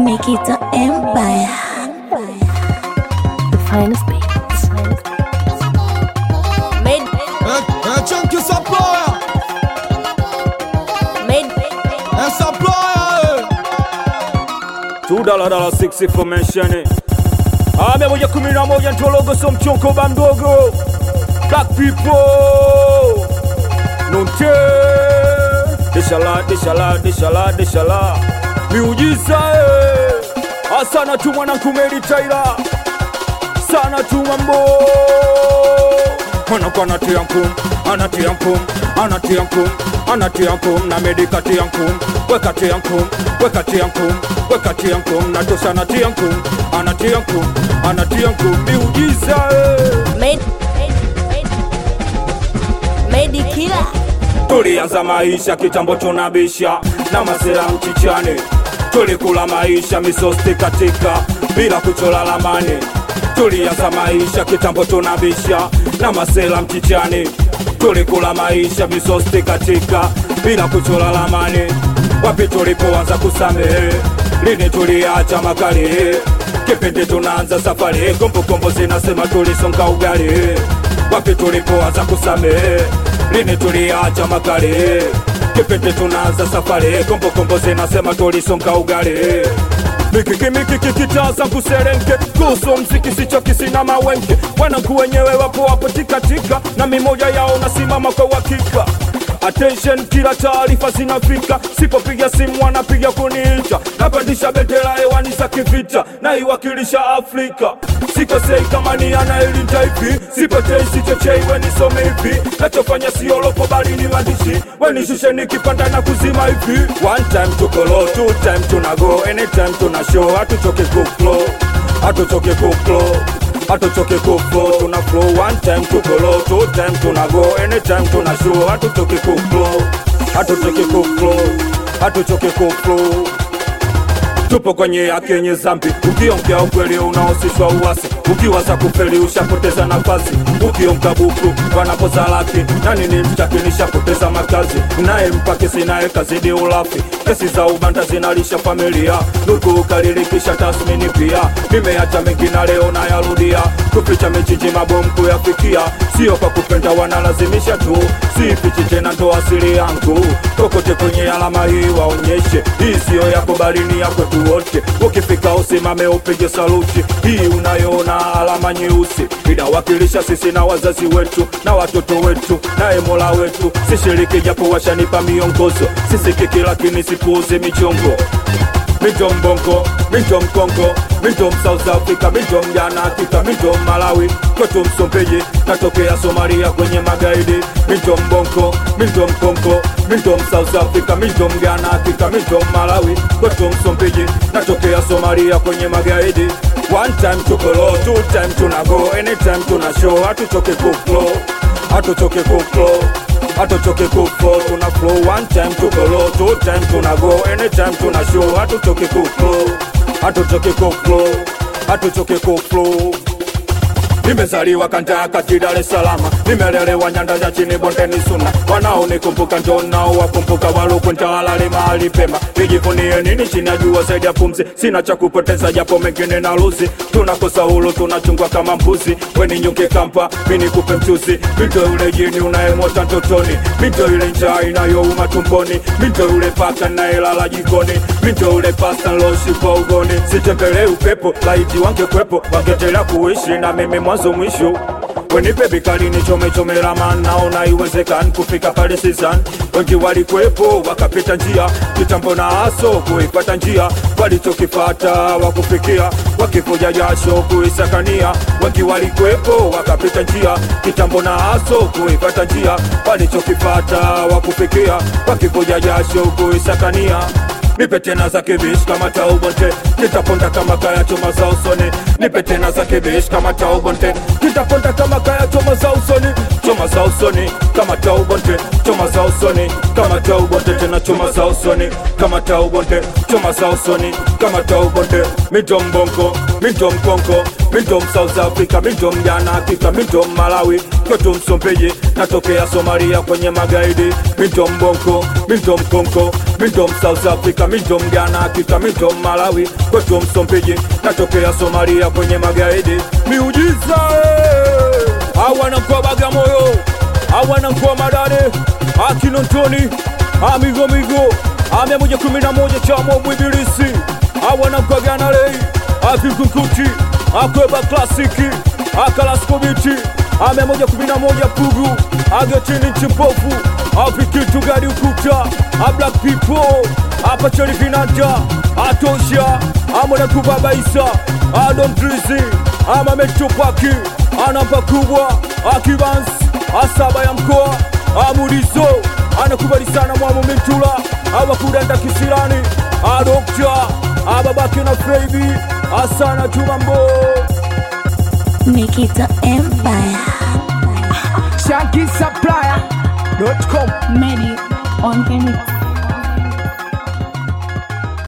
Make it an empire. The finest beats. Made Chunky supplier. Made Supplier. $2.6 information. Ame moja 11 ntologo so mchonko ba mdogo. Black people. Nonte. Deshala. Miujiza Asana tu mwanangu Mary Tyler. Sana tu mambo. Mwanangu anatia mkum na medikati yankum. Wekati yankum na tosha anatia mkum miujiza Made killer. Tulianza maisha kitambo tunabisha na masela mchichane. Tulikula maisha misosti katika bila kuchola lamani. Tulianza maisha kitambo tunabisha na masela mchichane. Tulikula maisha misosti katika bila kuchola lamani. Wapi tulipoanza kusamehe, lini tuliacha makali. Kipindi tunaanza safari, kombo zinasema tulisonga ugali. Wapi tulipoanza kusamehe, lini tuliacha makali. Kipindi tunaanza safari, kombo zinasema tulisonga ugali. Mikiki kitaza kuserenke. Kuso mziki sicho kisina mawenke. Wanangu wenyewe wapo tika na mimoja yao nasimama kwa uhakika. Attention, kila taarifa zinafika. Sipopiga simu wanapiga kuniita. Napandisha bendera hewani za kivita, naiwakilisha Afrika. Sikosei kama ni anayelinda hivi. Sipotei sichochei wenisome hivi. Nachofanya sio lopo bali ni maandishi. Wenishushe nikipanda na kuzima hivi. One time tuko low, two time tunago. Anytime tuna show, hatuchoke kuflow. Tuna flow. One time tuko low, two time tunago. Anytime tuna show, hatuchoke kuflow. Tupo kwenye yake yenye zambi. Ukiongea ukweli unaosishwa uwasi. Ukiwaza kufeli ushapoteza nafasi. Ukiomka buku wanapoza laki. Nani ni mtaki nishapoteza makazi. Nae mpaki sinae kazidi ulafi. Kesi za ubanda zinalisha familia. Nuku ukalilikisha tasmini pia. Nimeacha mengi na leo na yarudia. Kuficha mechiji mabomu kuyafikia. Sio kwa kupenda wanalazimisha tu. Sifichi tena ndo asili yangu. Kokote kwenye alama hii waonyeshe. Hii sio yako bali ni yako tu wote. Ukifika usimame upige saluti. Hii unayoona alama nyeusi inawakilisha sisi na wazazi wetu na watoto wetu na Mola wetu. Sishiriki japo washanipa miongozo. Sisikiki lakini sipuuze michongo. Midom Bongo, Midom Congo, Midom South Africa, Midom Ghana, Afrika, Midom Malawi, kwetu Msumbiji, natokea Somalia kwenye magaidi. Midom Bongo, Midom Congo, Midom South Africa, Midom Ghana, Afrika, Midom Malawi, kwetu Msumbiji, natokea Somalia kwenye magaidi. One time tuko low, two time tunago. Anytime tuna show, hatuchoke kuflow. Tuna flow. One time tuko low, two time tunago. Anytime tuna show, hatuchoke kuflow. Nimezaliwa kanda kati Dar es Salaam. Nimelelewa nyanda za chini bondeni Suna. Wanaonikumbuka ndio nao wakumbuka walokwenda halali mahali pema. Nijivunie nini chini ya jua zaidi ya pumzi. Sina cha kupoteza japo mengine na luzi. Tunakosa hulu tunachungwa kama mbuzi. Weni nyuke kampa, mini kupe mchuzi. Mito ule jini unayemota ntotoni. Mito ile njaa inayouma tumboni. Mito ule paka naelala jikoni. Mito ule pasta loshi kwa ugoni. Sitembele upepo, laiti wange kwepo. Wangetela kuishi na mimi mwanzo mwisho. Wenipe bikali ni chome raman. Naona iwezekani kufika pale season. Wengi walikwepo wakapita njia. Kitambo na aso kuipata njia. Walichokifata wakufikia. Wakivuja jasho kuisakania. Wengi walikwepo wakapita njia. Kitambo na aso kuipata njia. Walichokifata wakufikia. Wakivuja jasho kuisakania. Nipe tena za kibish kama taubonte. Kitaponda kama kaya choma za usoni. Nipe tena za kibish kama taubonte. Kitaponda kama kaya choma za usoni. Choma za usoni kama taubonte. Choma za usoni kama taubonte. Tena choma za usoni kama taubonte. Choma za usoni kama taubonte. Midom Bongo, Midom Congo, Midom South Africa, Midom Ghana, Afrika, Midom Malawi, kwetu Msumbiji, natokea Somalia kwenye magaidi. Mintom Bonko, Mintom Konko, Mintom South Africa, Mintom Ghana, Afrika, Mintom Malawi, kwetu Msumbiji, natokea Somalia kwenye magaidi. Miujiza hawana kwa Bagamoyo, hawana kwa Madare, Akinondoni, Amigo Migo, 111 cha Mobu Ibilisi, hawana kwa Ghana Lei, Akikunkuti, Akweba Klasiki, Akalaskobiti, 111 Pugu, Agetini Chipofu, Apikitu Gadi Ukuta, Black People, Apachori Vinanta, Atosha, Amona Kubaba Isa, Adon Drizi, Metopaki, Anamba Kubwa, Akibans, Asaba ya mkoa, Amudizo, anakubali sana Mwamu Mintula, Awakudanda Kisirani, Adokta, Ababaki na Freibi, Asana Tumambo, Nikita Empire. ShankySupplier.com. Medi on the mix.